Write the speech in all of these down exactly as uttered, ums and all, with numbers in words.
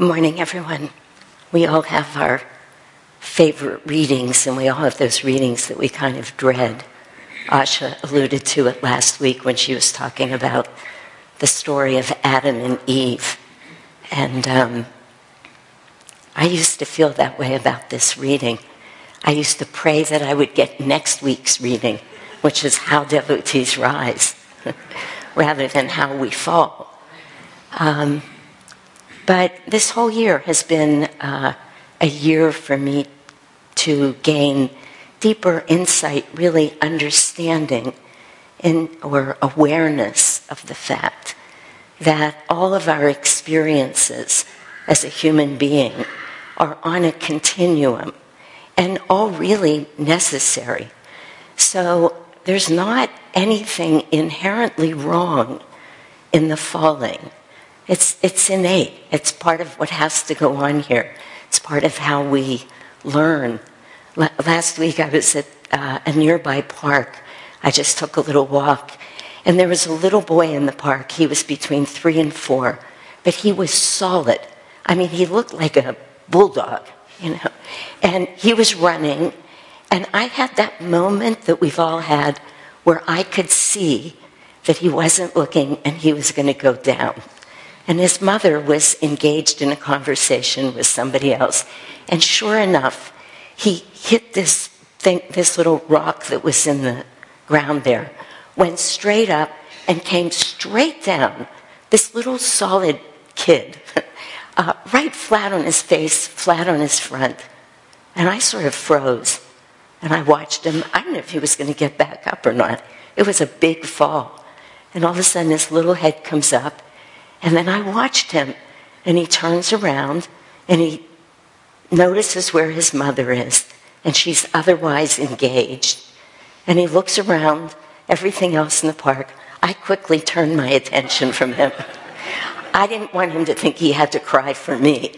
Good morning, everyone. We all have our favorite readings, and we all have those readings that we kind of dread. Asha alluded to it last week when she was talking about the story of Adam and Eve. And um, I used to feel that way about this reading. I used to pray that I would get next week's reading, which is how devotees rise, rather than how we fall. Um, but this whole year has been uh, a year for me to gain deeper insight, really understanding in, or awareness of the fact that all of our experiences as a human being are on a continuum and all really necessary. So there's not anything inherently wrong in the falling. It's, it's innate. It's part of what has to go on here. It's part of how we learn. L- last week I was at uh, a nearby park. I just took a little walk, and there was a little boy in the park. He was between three and four, but he was solid. I mean, he looked like a bulldog, you know. And he was running, and I had that moment that we've all had where I could see that he wasn't looking and he was going to go down. And his mother was engaged in a conversation with somebody else. And sure enough, he hit this thing, this little rock that was in the ground there, went straight up and came straight down. This little solid kid, uh, right flat on his face, flat on his front. And I sort of froze. And I watched him. I didn't know if he was going to get back up or not. It was a big fall. And all of a sudden, his little head comes up. And then I watched him, and he turns around, and he notices where his mother is, and she's otherwise engaged. And he looks around, everything else in the park. I quickly turned my attention from him. I didn't want him to think he had to cry for me.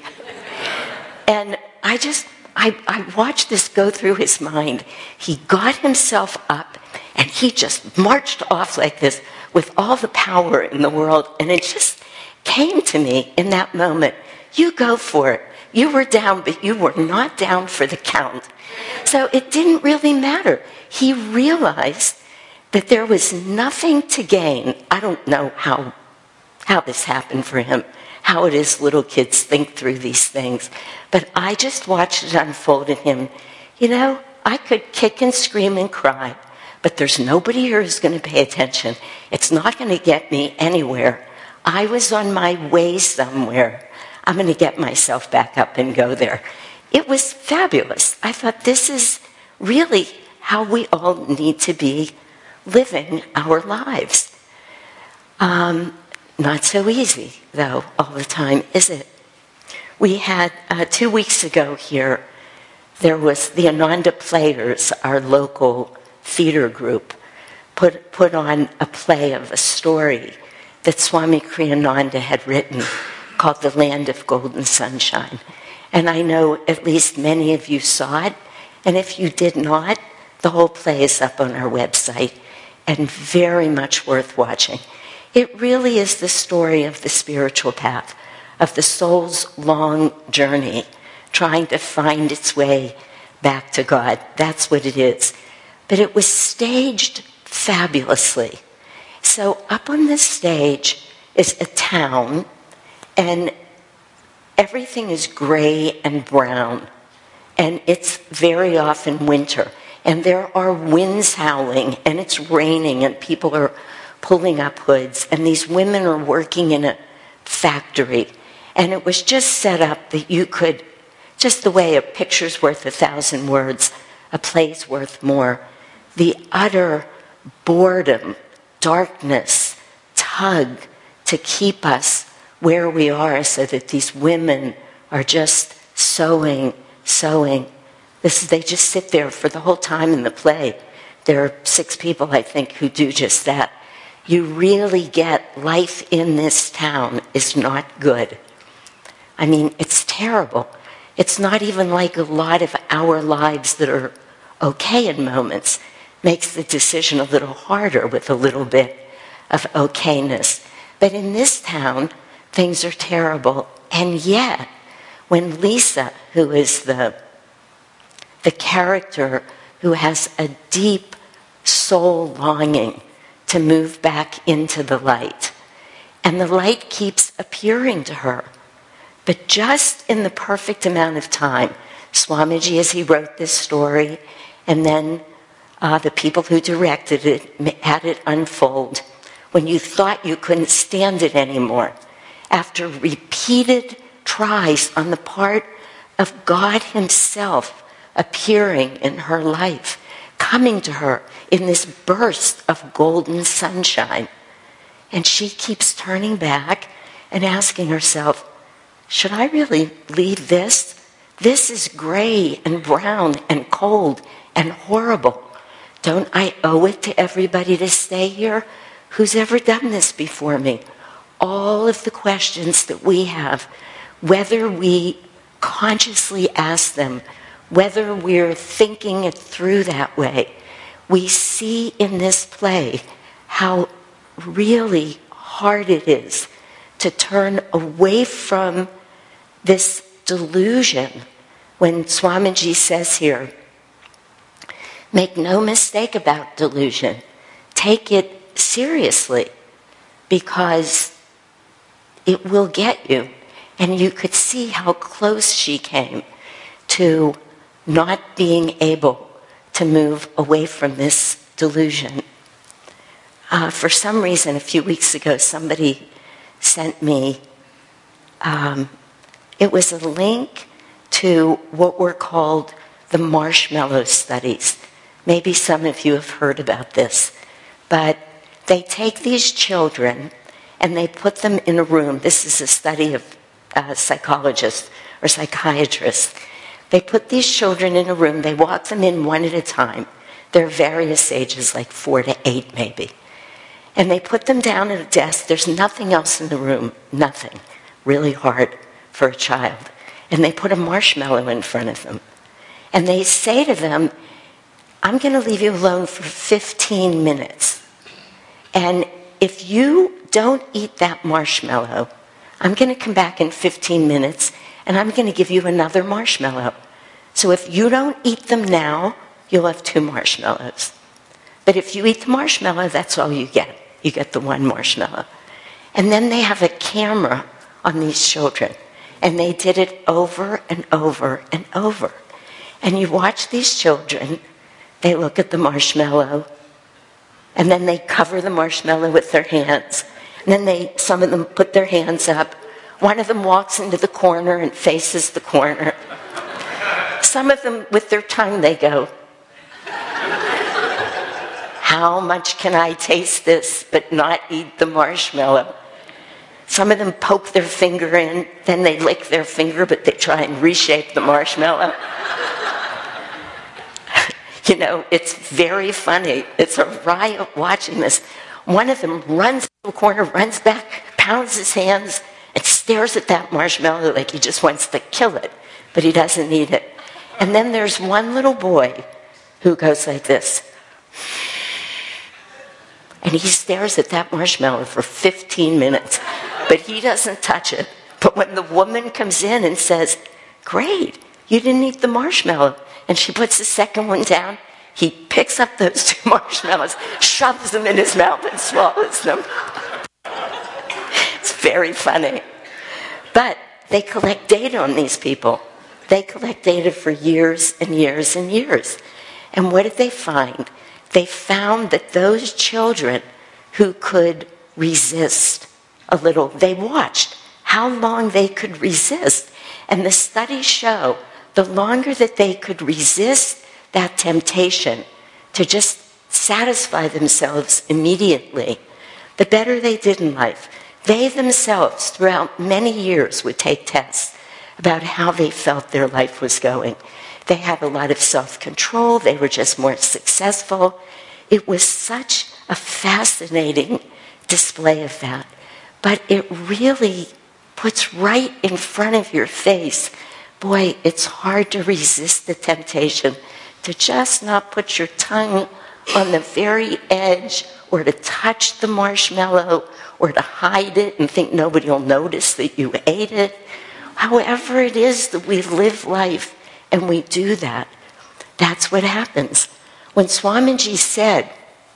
And I just, I, I watched this go through his mind. He got himself up, and he just marched off like this with all the power in the world, and it just came to me in that moment. You go for it. You were down, but you were not down for the count. So it didn't really matter. He realized that there was nothing to gain. I don't know how, how this happened for him, how it is little kids think through these things. But I just watched it unfold in him. You know, I could kick and scream and cry, but there's nobody here who's going to pay attention. It's not going to get me anywhere. I was on my way somewhere. I'm going to get myself back up and go there. It was fabulous. I thought this is really how we all need to be living our lives. Um, not so easy, though, all the time, is it? We had, uh, two weeks ago here, there was the Ananda Players, our local theater group, put, put on a play of a story that Swami Kriyananda had written called The Land of Golden Sunshine. And I know at least many of you saw it, and if you did not, the whole play is up on our website and very much worth watching. It really is the story of the spiritual path, of the soul's long journey, trying to find its way back to God. That's what it is. But it was staged fabulously. So up on this stage is a town, and everything is gray and brown, and it's very often winter. And there are winds howling, and it's raining, and people are pulling up hoods, and these women are working in a factory. And it was just set up that you could, just the way a picture's worth a thousand words, a play's worth more. The utter boredom, darkness, tug to keep us where we are so that these women are just sewing, sewing. This, they just sit there for the whole time in the play. There are six people, I think, who do just that. You really get life in this town is not good. I mean, it's terrible. It's not even like a lot of our lives that are okay in moments. Makes the decision a little harder with a little bit of okayness. But in this town, things are terrible, And yet, when Lisa, who is the, the character who has a deep soul longing to move back into the light, and the light keeps appearing to her, but just in the perfect amount of time, Swamiji, as he wrote this story, and then uh, the people who directed it had it unfold, when you thought you couldn't stand it anymore, after repeated tries on the part of God himself appearing in her life, coming to her in this burst of golden sunshine. And she keeps turning back and asking herself, should I really leave this? This is gray and brown and cold and horrible. Don't I owe it to everybody to stay here? Who's ever done this before me? All of the questions that we have, whether we consciously ask them, whether we're thinking it through that way, we see in this play how really hard it is to turn away from this delusion. When Swamiji says here, make no mistake about delusion, take it seriously, because it will get you. And you could see how close she came to not being able to move away from this delusion. Uh, for some reason, a few weeks ago, somebody sent me, um, it was a link to what were called the marshmallow studies. Maybe some of you have heard about this, but they take these children and they put them in a room. This is a study of uh, psychologists or psychiatrists. They put these children in a room. They walk them in one at a time. They're various ages, like four to eight maybe. And they put them down at a desk. There's nothing else in the room, nothing. Really hard for a child. And they put a marshmallow in front of them. And they say to them, I'm going to leave you alone for fifteen minutes. And if you don't eat that marshmallow, I'm going to come back in fifteen minutes and I'm going to give you another marshmallow. So if you don't eat them now, you'll have two marshmallows. But if you eat the marshmallow, that's all you get. You get the one marshmallow. And then they have a camera on these children. And they did it over and over and over. And you watch these children, they look at the marshmallow, and then they cover the marshmallow with their hands. And then they, some of them put their hands up. One of them walks into the corner and faces the corner. Some of them, with their tongue, they go, how much can I taste this but not eat the marshmallow? Some of them poke their finger in, then they lick their finger, but they try and reshape the marshmallow. You know, it's very funny. It's a riot watching this. One of them runs to the corner, runs back, pounds his hands, and stares at that marshmallow like he just wants to kill it, but he doesn't eat it. And then there's one little boy who goes like this. And he stares at that marshmallow for fifteen minutes, but he doesn't touch it. But when the woman comes in and says, great, you didn't eat the marshmallow, and she puts the second one down, he picks up those two marshmallows, shoves them in his mouth, and swallows them. It's very funny. But they collect data on these people. They collect data for years and years and years. And what did they find? They found that those children who could resist a little, they watched how long they could resist. And the studies show the longer that they could resist that temptation to just satisfy themselves immediately, the better they did in life. They themselves, throughout many years, would take tests about how they felt their life was going. They had a lot of self-control. They were just more successful. It was such a fascinating display of that. But it really puts right in front of your face, boy, it's hard to resist the temptation to just not put your tongue on the very edge, or to touch the marshmallow, or to hide it and think nobody will notice that you ate it. however it is that we live life and we do that, that's what happens. When Swamiji said,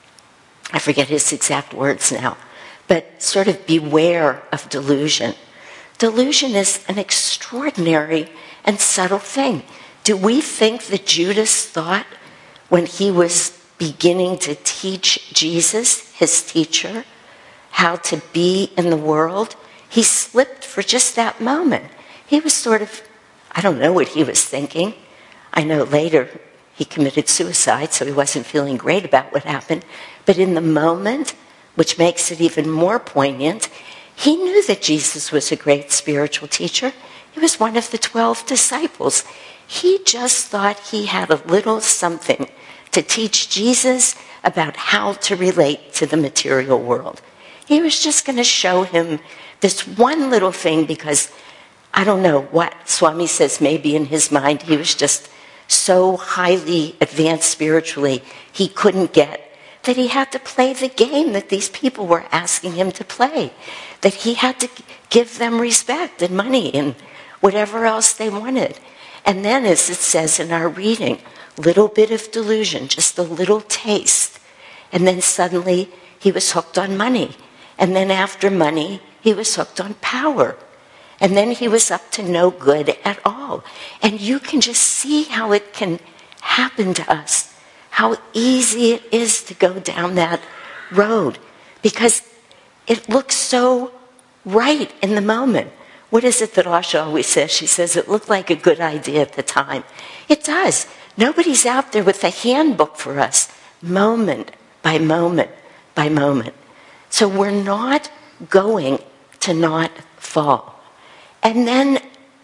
I forget his exact words now, but sort of beware of delusion. Delusion is an extraordinary and subtle thing. Do we think that Judas thought when he was beginning to teach Jesus, his teacher, how to be in the world, he slipped for just that moment? He was sort of, I don't know what he was thinking. I know later he committed suicide, so he wasn't feeling great about what happened. But in the moment, which makes it even more poignant, he knew that Jesus was a great spiritual teacher. He was one of the twelve disciples. He just thought he had a little something to teach Jesus about how to relate to the material world. He was just going to show him this one little thing because, I don't know what, Swami says maybe in his mind he was just so highly advanced spiritually he couldn't get that he had to play the game that these people were asking him to play, that he had to give them respect and money and whatever else they wanted. And then, as it says in our reading, little bit of delusion, just a little taste. And then suddenly he was hooked on money. And then after money, he was hooked on power. And then he was up to no good at all. And you can just see how it can happen to us, how easy it is to go down that road, because it looks so right in the moment. What is it that Asha always says? She says it looked like a good idea at the time. It does. Nobody's out there with a handbook for us, moment by moment by moment. So we're not going to not fall. And then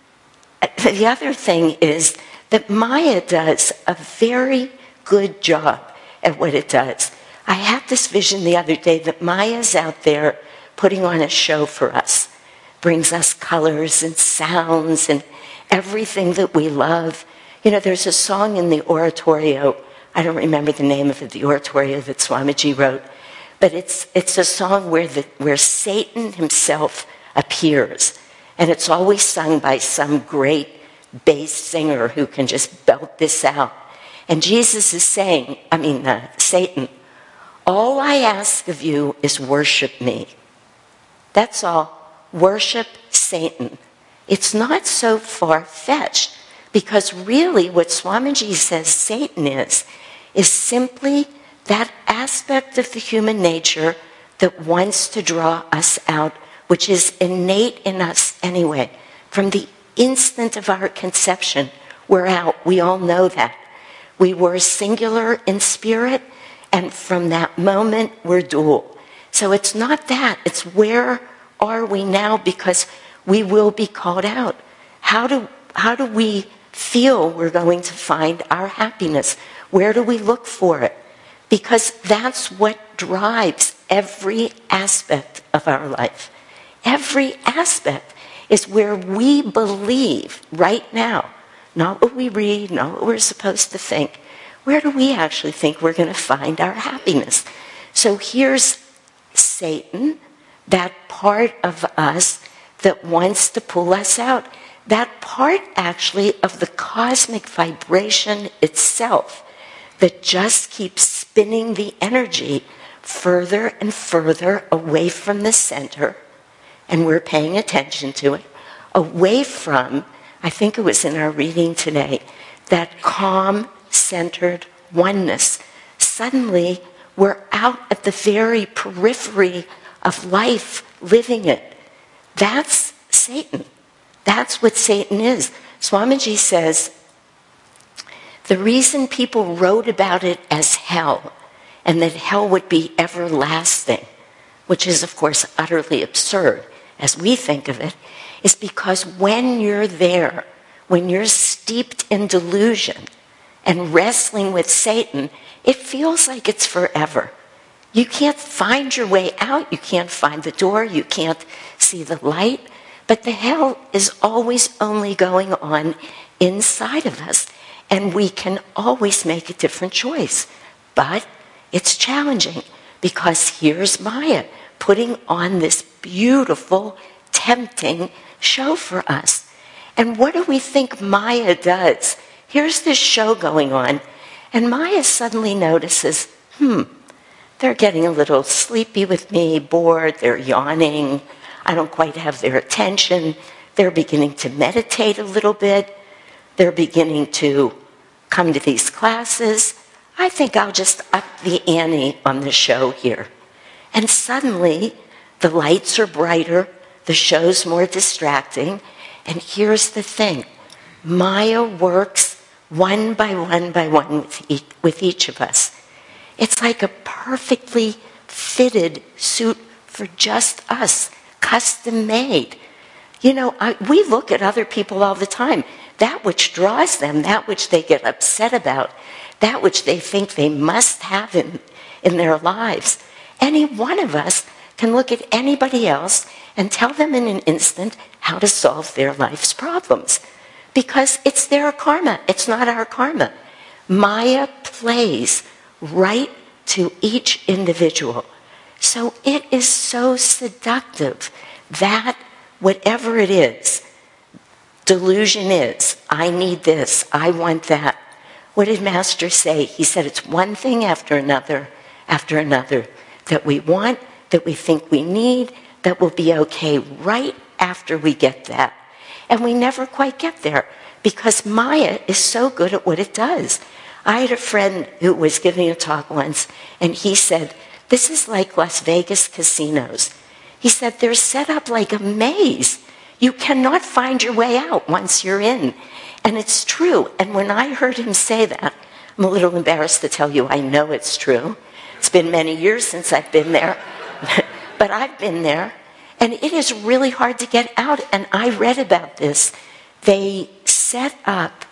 the other thing is that Maya does a very good job at what it does. I had this vision the other day that Maya's out there putting on a show for us, brings us colors and sounds and everything that we love. You know, there's a song in the oratorio, I don't remember the name of it, the oratorio that Swamiji wrote, but it's it's a song where the, where Satan himself appears, and it's always sung by some great bass singer who can just belt this out. And Jesus is saying, I mean, uh, Satan, all I ask of you is worship me. That's all. Worship Satan. It's not so far-fetched, because really what Swamiji says Satan is, is simply that aspect of the human nature that wants to draw us out, which is innate in us anyway. From the instant of our conception, we're out. We all know that. We were singular in spirit, and from that moment, we're dual. So it's not that. It's where are we now, because we will be called out. How do, how do we feel we're going to find our happiness? Where do we look for it? Because that's what drives every aspect of our life. Every aspect is where we believe right now, not what we read, not what we're supposed to think. Where do we actually think we're going to find our happiness? So here's Satan, that part of us that wants to pull us out. That part, actually, of the cosmic vibration itself that just keeps spinning the energy further and further away from the center, and we're paying attention to it, away from, I think it was in our reading today, that calm, centered oneness. Suddenly, we're out at the very periphery of life, living it. That's Satan. That's what Satan is. Swamiji says, the reason people wrote about it as hell, and that hell would be everlasting, which is, of course, utterly absurd as we think of it, is because when you're there, when you're steeped in delusion and wrestling with Satan, it feels like it's forever. You can't find your way out. You can't find the door. You can't see the light. But the hell is always only going on inside of us. And we can always make a different choice. But it's challenging, because here's Maya putting on this beautiful, tempting show for us. And what do we think Maya does? Here's this show going on, and Maya suddenly notices, hmm, they're getting a little sleepy with me, bored, they're yawning, I don't quite have their attention, they're beginning to meditate a little bit, they're beginning to come to these classes. I think I'll just up the ante on the show here. And suddenly, the lights are brighter, the show's more distracting, and here's the thing. Maya works one by one by one with each, with each of us. It's like a perfectly fitted suit for just us, custom made. You know, I, we look at other people all the time. That which draws them, that which they get upset about, that which they think they must have in, in their lives. Any one of us can look at anybody else and tell them in an instant how to solve their life's problems. Because it's their karma, it's not our karma. Maya plays right to each individual. So it is so seductive that whatever it is, delusion is, I need this, I want that. What did Master say? He said it's one thing after another, after another, that we want, that we think we need, that will be okay right after we get that. And we never quite get there because Maya is so good at what it does. I had a friend who was giving a talk once, and he said, this is like Las Vegas casinos. He said, they're set up like a maze. You cannot find your way out once you're in. And it's true. And when I heard him say that, I'm a little embarrassed to tell you I know it's true. It's been many years since I've been there. But I've been there. And it is really hard to get out. And I read about this. They set up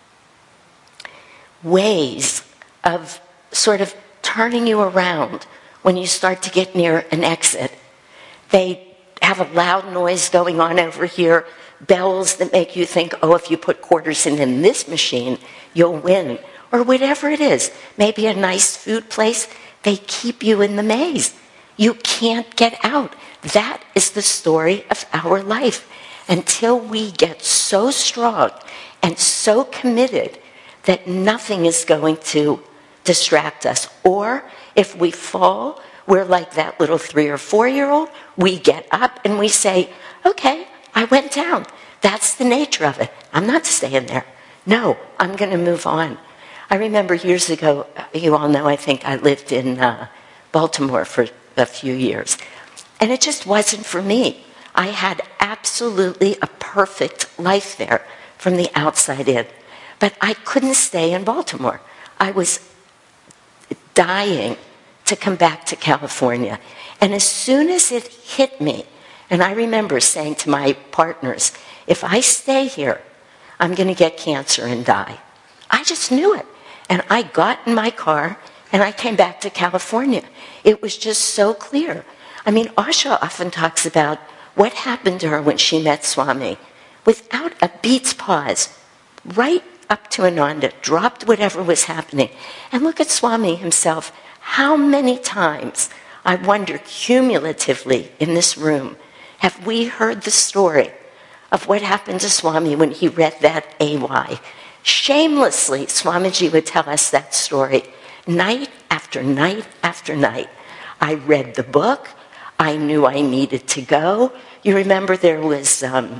ways of sort of turning you around when you start to get near an exit. They have a loud noise going on over here, bells that make you think, oh, if you put quarters in, in this machine, you'll win. Or whatever it is. Maybe a nice food place. They keep you in the maze. You can't get out. That is the story of our life. Until we get so strong and so committed that nothing is going to distract us. Or if we fall, we're like that little three or four-year-old. We get up and we say, okay, I went down. That's the nature of it. I'm not staying there. No, I'm going to move on. I remember years ago, you all know, I think I lived in uh, Baltimore for a few years. And it just wasn't for me. I had absolutely a perfect life there from the outside in. But I couldn't stay in Baltimore. I was dying to come back to California. And as soon as it hit me, and I remember saying to my partners, if I stay here, I'm going to get cancer and die. I just knew it. And I got in my car and I came back to California. It was just so clear. I mean, Asha often talks about what happened to her when she met Swami. Without a beat's pause, right up to Ananda, dropped whatever was happening. And look at Swami himself. How many times, I wonder cumulatively in this room, have we heard the story of what happened to Swami when he read that A Y? Shamelessly, Swamiji would tell us that story night after night after night. I read the book. I knew I needed to go. You remember there was, um,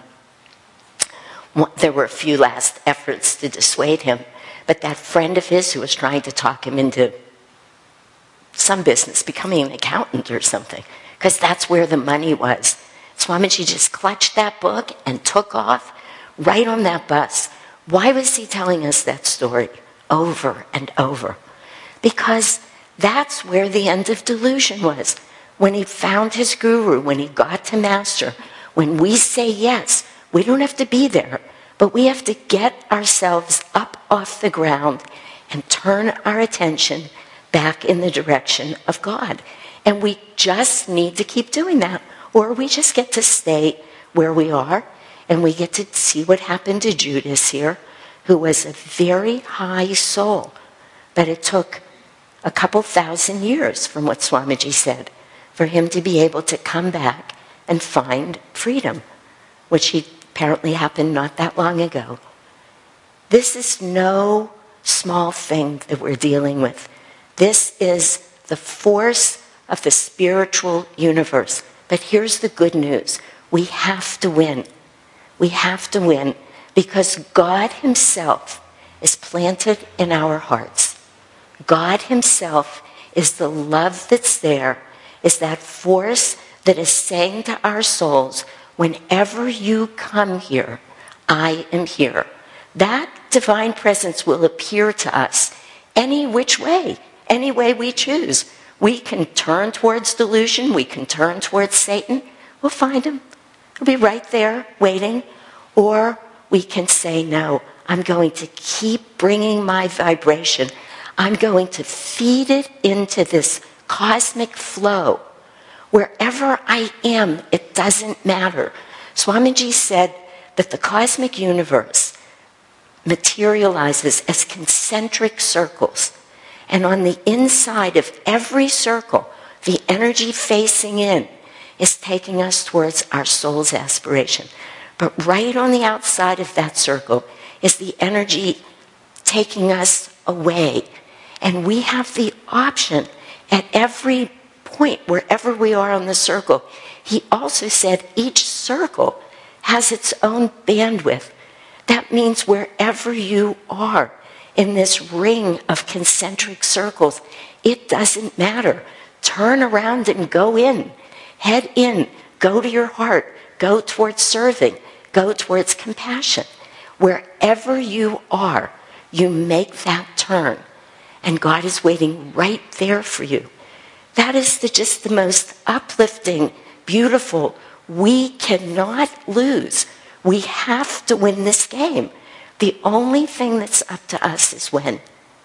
there were a few last efforts to dissuade him, but that friend of his who was trying to talk him into some business, becoming an accountant or something, because that's where the money was. Swamiji just clutched that book and took off right on that bus. Why was he telling us that story over and over? Because that's where the end of delusion was. When he found his guru, when he got to Master, when we say yes, we don't have to be there, but we have to get ourselves up off the ground and turn our attention back in the direction of God. And we just need to keep doing that, or we just get to stay where we are, and we get to see what happened to Judas here, who was a very high soul. But it took a couple thousand years, from what Swamiji said, for him to be able to come back and find freedom, which he apparently happened not that long ago. This is no small thing that we're dealing with. This is the force of the spiritual universe. But here's the good news. We have to win. We have to win because God himself is planted in our hearts. God himself is the love that's there, is that force that is saying to our souls, whenever you come here, I am here. That divine presence will appear to us any which way, any way we choose. We can turn towards delusion. We can turn towards Satan. We'll find him. He'll be right there waiting. Or we can say, no, I'm going to keep bringing my vibration. I'm going to feed it into this cosmic flow. Wherever I am, it doesn't matter. Swamiji said that the cosmic universe materializes as concentric circles. And on the inside of every circle, the energy facing in is taking us towards our soul's aspiration. But right on the outside of that circle is the energy taking us away. And we have the option at every point, wherever we are on the circle. He also said each circle has its own bandwidth. That means wherever you are in this ring of concentric circles, it doesn't matter. Turn around and go in. Head in. Go to your heart. Go towards serving. Go towards compassion. Wherever you are, you make that turn. And God is waiting right there for you. That is the, just the most uplifting, beautiful. We cannot lose. We have to win this game. The only thing that's up to us is when.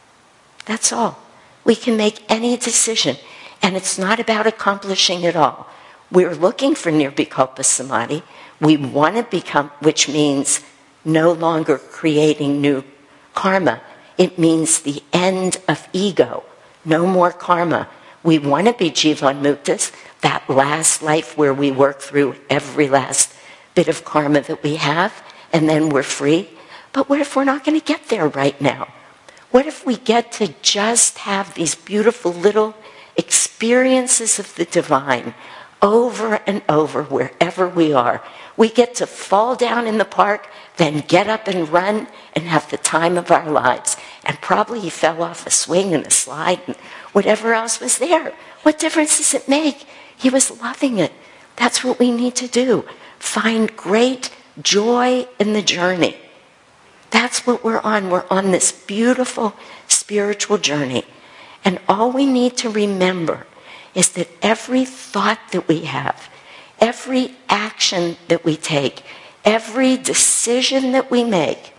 That's all. We can make any decision. And it's not about accomplishing it all. We're looking for nirvikalpa samadhi. We want to become, which means no longer creating new karma. It means the end of ego. No more karma. We want to be jivan muktas, that last life where we work through every last bit of karma that we have, and then we're free. But what if we're not going to get there right now? What if we get to just have these beautiful little experiences of the divine over and over wherever we are? We get to fall down in the park, then get up and run and have the time of our lives. And probably he fell off a swing and a slide and whatever else was there. What difference does it make? He was loving it. That's what we need to do. Find great joy in the journey. That's what we're on. We're on this beautiful spiritual journey. And all we need to remember is that every thought that we have, every action that we take, every decision that we make,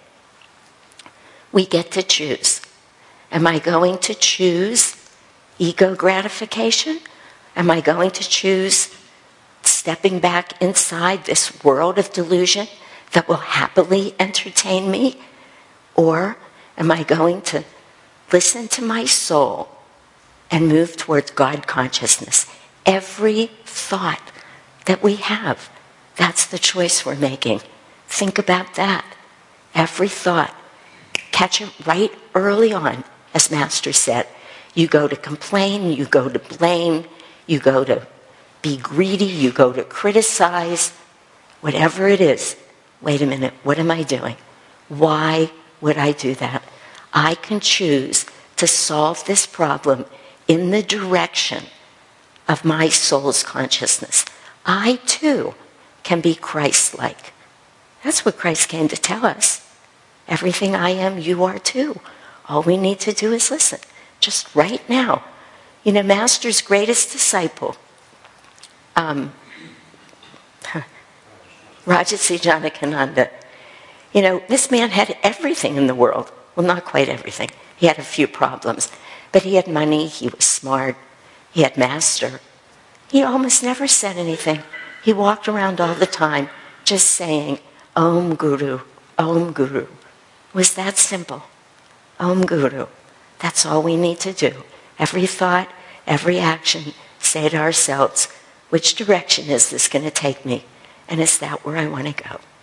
we get to choose. Am I going to choose ego gratification? Am I going to choose stepping back inside this world of delusion that will happily entertain me? Or am I going to listen to my soul and move towards God consciousness? Every thought that we have, that's the choice we're making. Think about that. Every thought. Catch it right early on, as Master said. You go to complain, you go to blame, you go to be greedy, you go to criticize, whatever it is. Wait a minute, what am I doing? Why would I do that? I can choose to solve this problem in the direction of my soul's consciousness. I, too, can be Christ-like. That's what Christ came to tell us. Everything I am, you are too. All we need to do is listen, just right now. You know, Master's greatest disciple, um, Rajarsi Janakananda, you know, this man had everything in the world. Well, not quite everything. He had a few problems. But he had money, he was smart, he had Master. He almost never said anything. He walked around all the time just saying, Om Guru, Om Guru. It was that simple. Om Guru. That's all we need to do. Every thought, every action, say to ourselves, which direction is this going to take me? And is that where I want to go?